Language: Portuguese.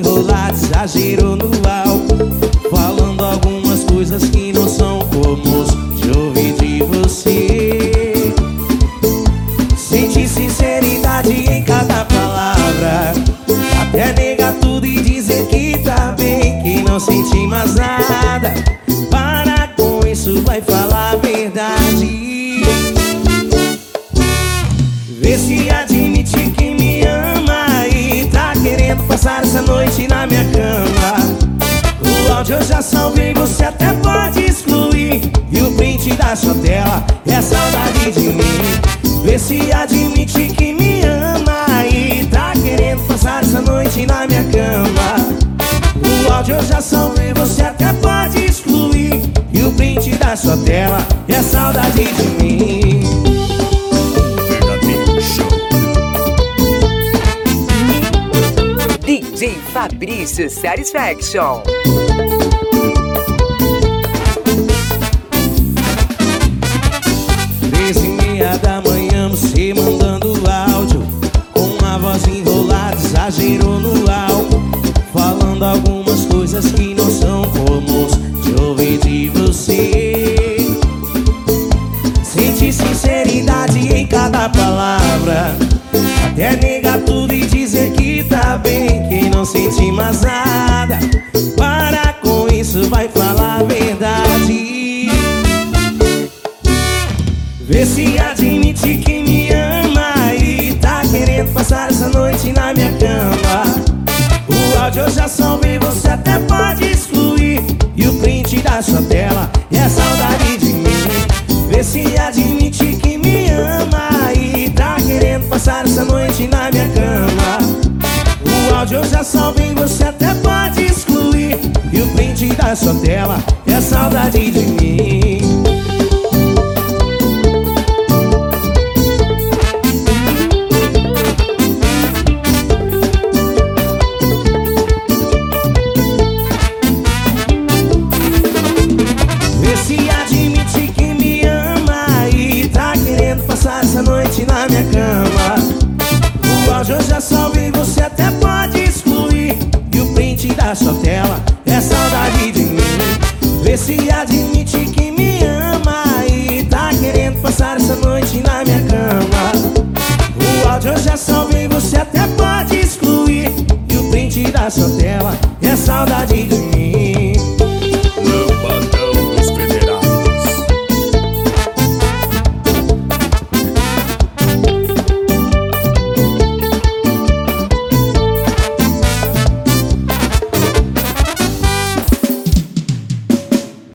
enrolada, exagerou no álcool, falando algumas coisas que não são comuns de ouvir de você. Senti sinceridade em cada palavra, até negar tudo e dizer que tá bem, que não senti mais nada. Para com isso, vai falar a verdade. Vê se admite que me ama e tá querendo passar essa noite na minha cama. O áudio eu já salvei, você até pode excluir, e o print da sua tela é saudade de mim. Vê se admite que me ama e tá querendo passar essa noite na minha cama. O áudio eu já salvei, você até pode excluir, e o print da sua tela é saudade de mim. DJ Fabrício Satisfaction. 13h30 da manhã, você mandando áudio, com a voz enrolada, exagerou no álcool, falando algumas coisas que não são comuns de ouvir de você. Senti sinceridade em cada palavra, até negar tudo e dizer que tá bem, que não senti mais nada. Para com isso, vai falar a verdade. Vê se admite que me ama e tá querendo passar essa noite na minha cama. O áudio eu já salvei, você até pode excluir, e o print da sua tela é saudade de mim. Vê se admite que me ama e tá querendo passar essa noite na minha cama. O áudio eu já salvei, você até pode excluir, e o print da sua tela é saudade de mim. Vê se admite que me ama e tá querendo passar essa noite na minha cama. O áudio eu já salvei, você até pode excluir, e o print da sua tela é saudade de mim. Vê se admite que me ama e tá querendo passar essa noite na minha cama. O áudio eu já salvei, você até pode excluir, e o print da sua tela é saudade de mim.